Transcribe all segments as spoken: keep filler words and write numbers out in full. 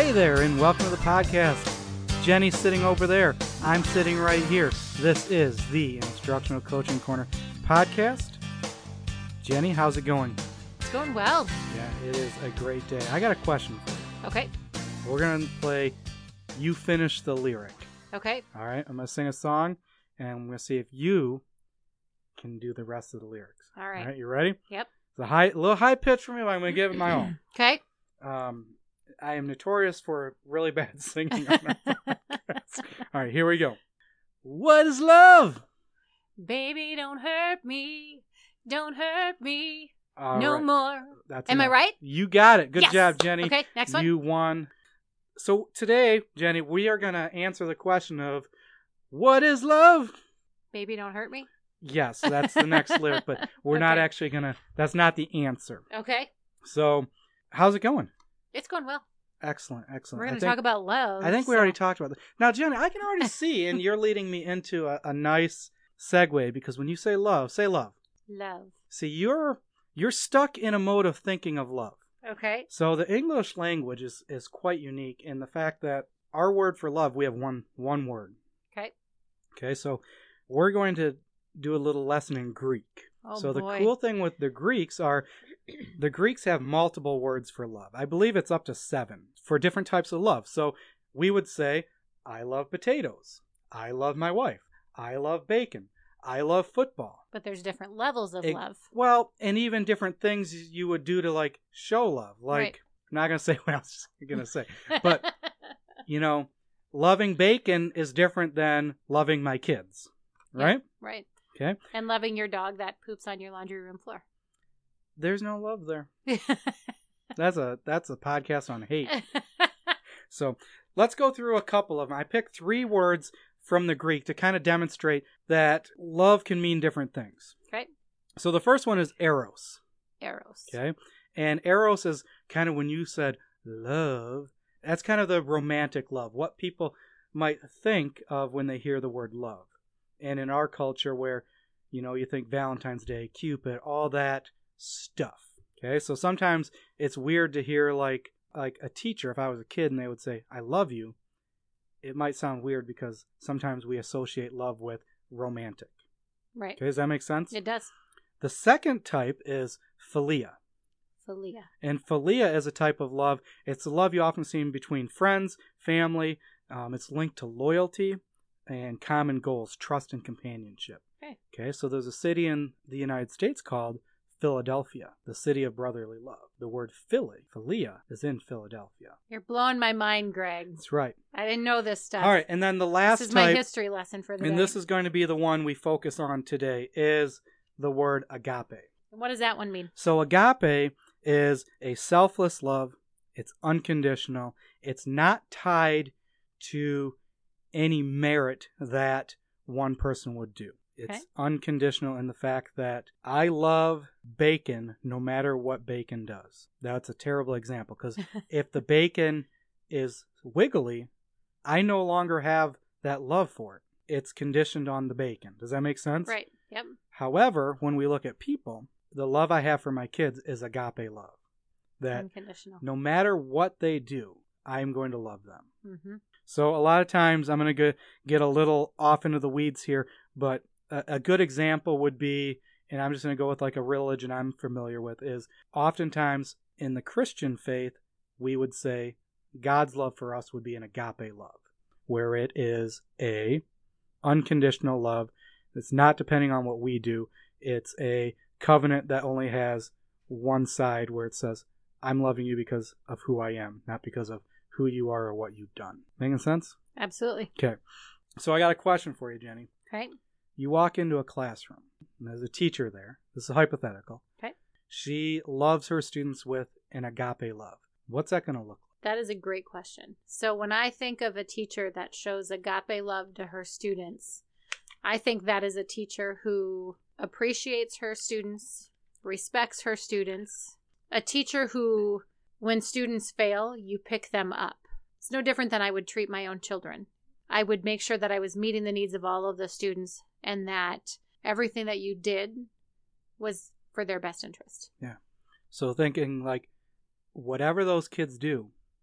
Hey there, and welcome to the podcast. Jenny's sitting over there. I'm sitting right here. This is the Instructional Coaching Corner podcast. Jenny, how's it going? It's going well. Yeah, it is a great day. I got a question for you. Okay. We're going to play You Finish the Lyric. Okay. All right, I'm going to sing a song, and I'm going to see if you can do the rest of the lyrics. All right. All right, you ready? Yep. It's a high, little high pitch for me, but I'm going to give it my all. Okay. Um, I am notorious for really bad singing on my podcast. All right, here we go. What is love? Baby, don't hurt me. Don't hurt me. All no right. more. That's Am enough. I right? You got it. Good Yes. job, Jenny. Okay, next one. You won. So today, Jenny, we are going to answer the question of, what is love? Baby, don't hurt me. Yes, that's the next lyric, but we're not Okay. actually going to, that's not the answer. Okay. So, how's it going? It's going well. Excellent, excellent. We're I going to think- talk about love. I think we so- already talked about that. Now, Jenny, I can already see, and you're leading me into a, a nice segue, because when you say love, say love. Love. See, you're you're stuck in a mode of thinking of love. Okay. So the English language is, is quite unique in the fact that our word for love, we have one one word. Okay. Okay, so we're going to do a little lesson in Greek. Oh, so boy. the cool thing with the Greeks are the Greeks have multiple words for love. I believe it's up to seven for different types of love. So we would say, I love potatoes. I love my wife. I love bacon. I love football. But there's different levels of It- love. Well, and even different things you would do to like show love. Like, Right. I'm not going to say what else I'm going to say. But, you know, loving bacon is different than loving my kids. Right? Right. Okay. And loving your dog that poops on your laundry room floor. There's no love there. That's a that's a podcast on hate. So let's go through a couple of them. I picked three words from the Greek to kind of demonstrate that love can mean different things. Okay. So the first one is eros. Arrows. Okay. And eros is kind of when you said love, that's kind of the romantic love, what people might think of when they hear the word love. And in our culture where, you know, you think Valentine's Day, Cupid, all that stuff. Okay. So sometimes it's weird to hear like like a teacher, if I was a kid and they would say, I love you, it might sound weird because sometimes we associate love with romantic. Right. Okay. Does that make sense? It does. The second type is philia. Philia. And philia is a type of love. It's a love you often see between friends, family. Um, it's linked to loyalty and common goals, trust and companionship. Okay. Okay, so there's a city in the United States called Philadelphia, the city of brotherly love. The word philly, philia, is in Philadelphia. You're blowing my mind, Greg. That's right. I didn't know this stuff. All right, and then the last This is my type, history lesson for the and day. this is going to be the one we focus on today, is the word agape. What does that one mean? So agape is a selfless love. It's unconditional. It's not tied to any merit that one person would do. It's Okay. unconditional in the fact that I love bacon no matter what bacon does. That's a terrible example because if the bacon is wiggly, I no longer have that love for it. It's conditioned on the bacon. Does that make sense? Right. Yep. However, when we look at people, the love I have for my kids is agape love. That Unconditional. no matter what they do, I'm going to love them. Mm-hmm. So a lot of times I'm going to get a little off into the weeds here, but a, a good example would be, and I'm just going to go with like a religion I'm familiar with, is oftentimes in the Christian faith, we would say God's love for us would be an agape love, where it is a unconditional love. It's not depending on what we do. It's a covenant that only has one side where it says, I'm loving you because of who I am, not because of who you are or what you've done. Making sense? Absolutely. Okay. So I got a question for you, Jenny. Okay. You walk into a classroom, and there's a teacher there. This is hypothetical. Okay. She loves her students with an agape love. What's that going to look like? That is a great question. So when I think of a teacher that shows agape love to her students, I think that is a teacher who appreciates her students, respects her students, a teacher who, when students fail, you pick them up. It's no different than I would treat my own children. I would make sure that I was meeting the needs of all of the students and that everything that you did was for their best interest. Yeah. So thinking like, whatever those kids do,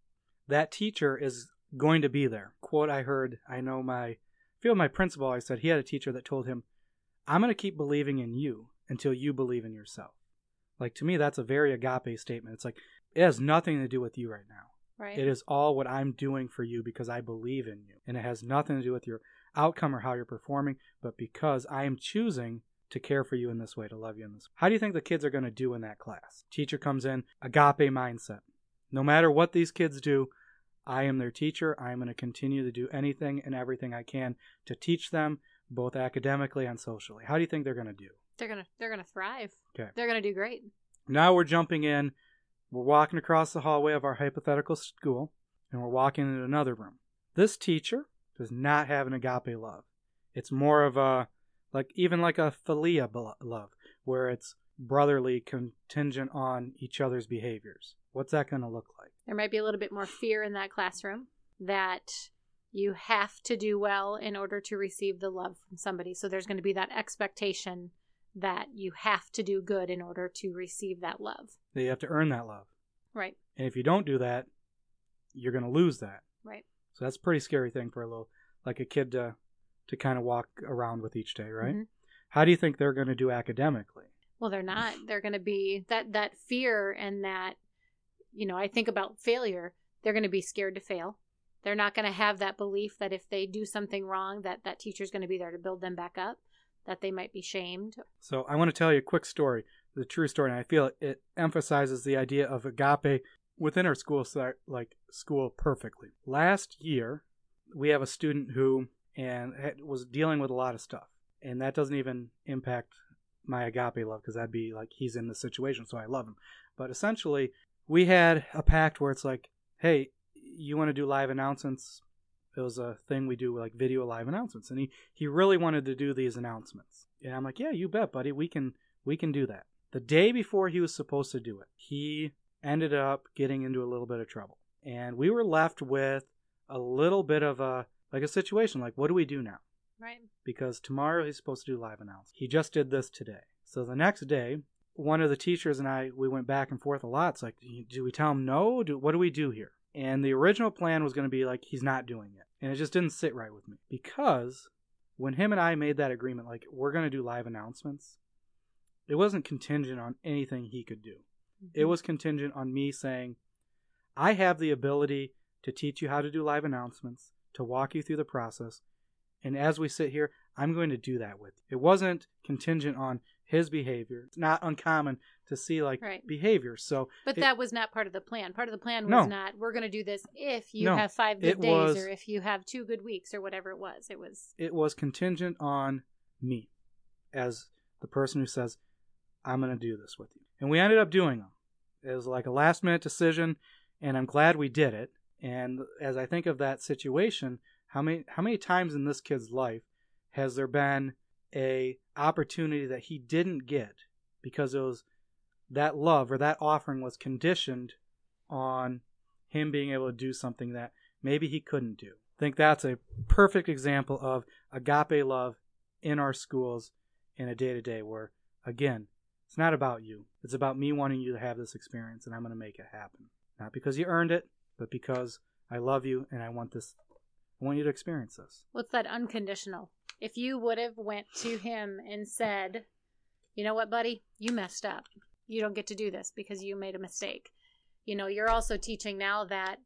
that teacher is going to be there. Quote I heard, I know my, I feel my principal, I said he had a teacher that told him, I'm going to keep believing in you until you believe in yourself. Like, to me, that's a very agape statement. It's like, it has nothing to do with you right now. Right. It is all what I'm doing for you because I believe in you. And it has nothing to do with your outcome or how you're performing, but because I am choosing to care for you in this way, to love you in this way. How do you think the kids are going to do in that class? Teacher comes in, agape mindset. No matter what these kids do, I am their teacher. I am going to continue to do anything and everything I can to teach them, both academically and socially. How do you think they're going to do? They're gonna they're gonna thrive. Okay. They're gonna do great. Now we're jumping in. We're walking across the hallway of our hypothetical school, and we're walking into another room. This teacher does not have an agape love. It's more of a, like, even like a philia love, where it's brotherly, contingent on each other's behaviors. What's that going to look like? There might be a little bit more fear in that classroom that you have to do well in order to receive the love from somebody. So there's going to be that expectation that you have to do good in order to receive that love. That you have to earn that love. Right. And if you don't do that, you're going to lose that. Right. So that's a pretty scary thing for a little, like a kid to, to kind of walk around with each day, right? Mm-hmm. How do you think they're going to do academically? Well, they're not. They're going to be, that, that fear and that, you know, I think about failure, they're going to be scared to fail. They're not going to have that belief that if they do something wrong, that that teacher's going to be there to build them back up, that they might be shamed. So I want to tell you a quick story, the true story, and I feel it, it emphasizes the idea of agape within our school, like school perfectly. Last year, we have a student who and was dealing with a lot of stuff, and that doesn't even impact my agape love because that'd be like he's in the situation, so I love him. But essentially, we had a pact where it's like, hey, you want to do live announcements? It was a thing we do, like video live announcements, and he, he really wanted to do these announcements. And I'm like, yeah, you bet, buddy. We can we can do that. The day before he was supposed to do it, he ended up getting into a little bit of trouble, and we were left with a little bit of a like a situation. Like, what do we do now? Right. Because tomorrow he's supposed to do live announcements. He just did this today. So the next day, one of the teachers and I, we went back and forth a lot. It's like, do we tell him no? Do, what do we do here? And the original plan was going to be like, he's not doing it. And it just didn't sit right with me. Because when him and I made that agreement, like, we're going to do live announcements, it wasn't contingent on anything he could do. Mm-hmm. It was contingent on me saying, I have the ability to teach you how to do live announcements, to walk you through the process. And as we sit here, I'm going to do that with you. It wasn't contingent on his behavior. It's not uncommon to see like right. behavior. So, but it, that was not part of the plan. Part of the plan was no. not, we're going to do this if you no, have five good days was, or if you have two good weeks or whatever it was. It was It was contingent on me as the person who says, I'm going to do this with you. And we ended up doing them. It was like a last minute decision, and I'm glad we did it. And as I think of that situation, how many how many times in this kid's life has there been a opportunity that he didn't get because it was that love or that offering was conditioned on him being able to do something that maybe he couldn't do? I think that's a perfect example of agape love in our schools in a day-to-day where, again, it's not about you. It's about me wanting you to have this experience, and I'm going to make it happen. Not because you earned it, but because I love you and I want this. I want you to experience this. What's that unconditional? If you would have went to him and said, you know what, buddy, you messed up. You don't get to do this because you made a mistake. You know, you're also teaching now that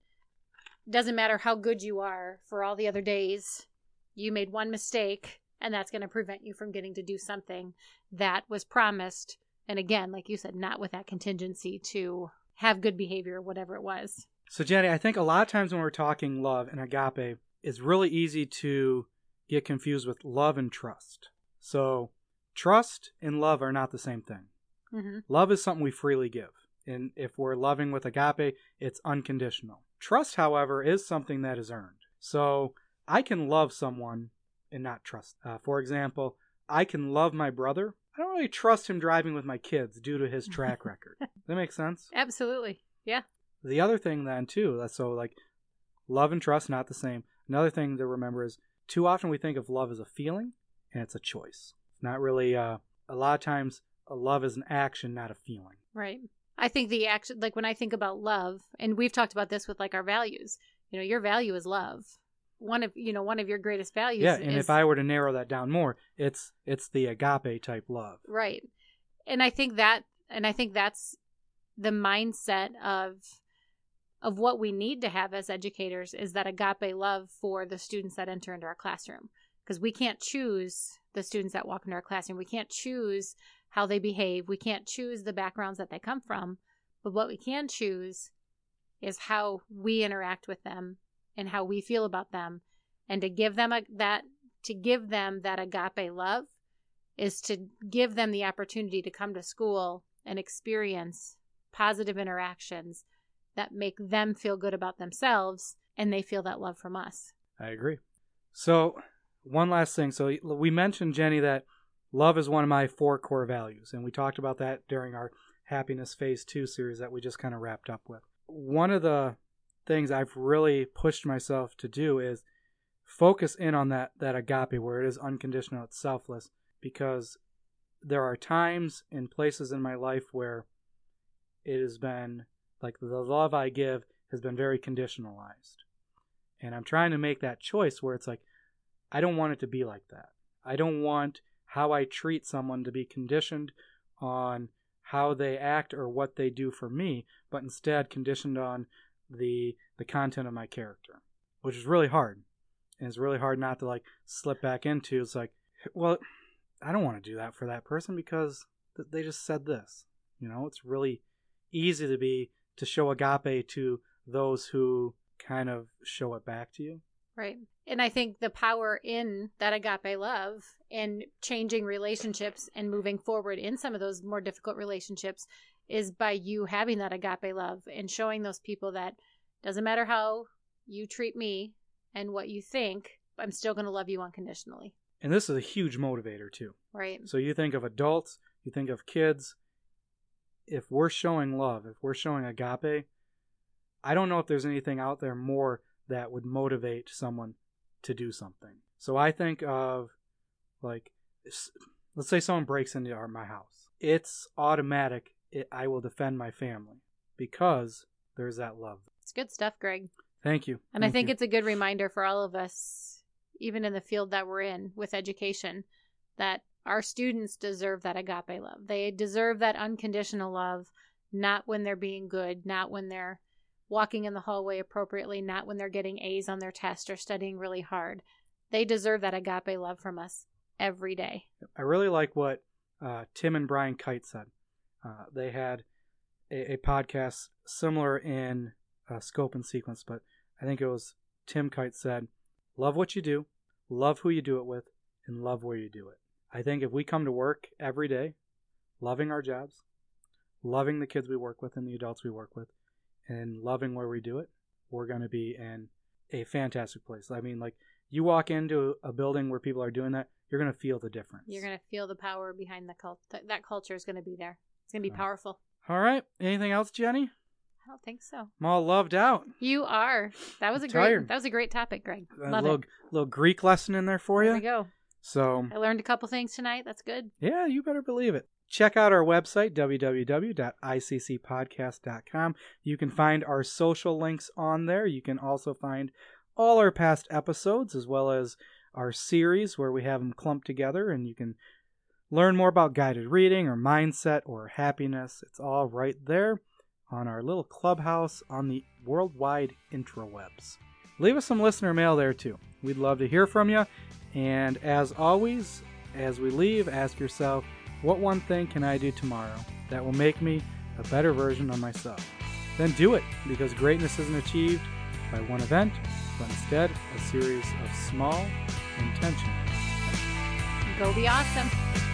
it doesn't matter how good you are for all the other days, you made one mistake, and that's going to prevent you from getting to do something that was promised. And again, like you said, not with that contingency to have good behavior or whatever it was. So, Jenny, I think a lot of times when we're talking love and agape, it's really easy to get confused with love and trust. So, trust and love are not the same thing. Mm-hmm. Love is something we freely give. And if we're loving with agape, it's unconditional. Trust, however, is something that is earned. So, I can love someone and not trust. Uh, for example, I can love my brother. I don't really trust him driving with my kids due to his track record. Does that make sense? Absolutely. Yeah. The other thing then, too, that's so like love and trust, not the same. Another thing to remember is too often we think of love as a feeling, and it's a choice. It's not really, uh, a lot of times, a love is an action, not a feeling. Right. I think the action, like when I think about love, and we've talked about this with like our values, you know, your value is love. One of, you know, one of your greatest values. Yeah. And is, if I were to narrow that down more, it's, it's the agape type love. Right. And I think that, and I think that's the mindset of, of what we need to have as educators, is that agape love for the students that enter into our classroom. Because we can't choose the students that walk into our classroom. We can't choose how they behave. We can't choose the backgrounds that they come from. But what we can choose is how we interact with them and how we feel about them. And to give them a, that, to give them that agape love is to give them the opportunity to come to school and experience positive interactions that make them feel good about themselves, and they feel that love from us. I agree. So one last thing. So we mentioned, Jenny, that love is one of my four core values, and we talked about that during our Happiness Phase two series that we just kind of wrapped up with. One of the things I've really pushed myself to do is focus in on that, that agape, where it is unconditional, it's selfless, because there are times and places in my life where it has been, like, the love I give has been very conditionalized. And I'm trying to make that choice where it's like, I don't want it to be like that. I don't want how I treat someone to be conditioned on how they act or what they do for me, but instead conditioned on the the content of my character, which is really hard. And it's really hard not to like slip back into. It's like, well, I don't want to do that for that person because th- they just said this. You know, it's really easy to be to show agape to those who kind of show it back to you. Right. And I think the power in that agape love and changing relationships and moving forward in some of those more difficult relationships is by you having that agape love and showing those people that doesn't matter how you treat me and what you think, I'm still going to love you unconditionally. And this is a huge motivator too. Right. So you think of adults, you think of kids. If we're showing love, if we're showing agape, I don't know if there's anything out there more that would motivate someone to do something. So I think of, like, let's say someone breaks into our, my house. It's automatic. It, I will defend my family because there's that love. It's good stuff, Greg. Thank you. And Thank I think you. It's a good reminder for all of us, even in the field that we're in with education, that our students deserve that agape love. They deserve that unconditional love, not when they're being good, not when they're walking in the hallway appropriately, not when they're getting A's on their test or studying really hard. They deserve that agape love from us every day. I really like what uh, Tim and Brian Kite said. Uh, they had a, a podcast similar in uh, scope and sequence, but I think it was Tim Kite said, love what you do, love who you do it with, and love where you do it. I think if we come to work every day, loving our jobs, loving the kids we work with and the adults we work with, and loving where we do it, we're going to be in a fantastic place. I mean, like, you walk into a building where people are doing that, you're going to feel the difference. You're going to feel the power behind the cult. That culture is going to be there. It's going to be Right. powerful. All right. Anything else, Jenny? I don't think so. I'm all loved out. You are. That was I'm a great. tired. That was a great topic, Greg. A Love little, it. little Greek lesson in there for There you. we go. So, I learned a couple things tonight. That's good. yeah, you better believe it. Check out our website, w w w dot i c c podcast dot com. You can find our social links on there. You can also find all our past episodes as well as our series where we have them clumped together, and you can learn more about guided reading or mindset or happiness. It's all right there on our little clubhouse on the worldwide intrawebs. Leave us some listener mail there too. We'd love to hear from you. And as always, as we leave, ask yourself, what one thing can I do tomorrow that will make me a better version of myself? Then do it, because greatness isn't achieved by one event, but instead a series of small, intentional. Go be awesome.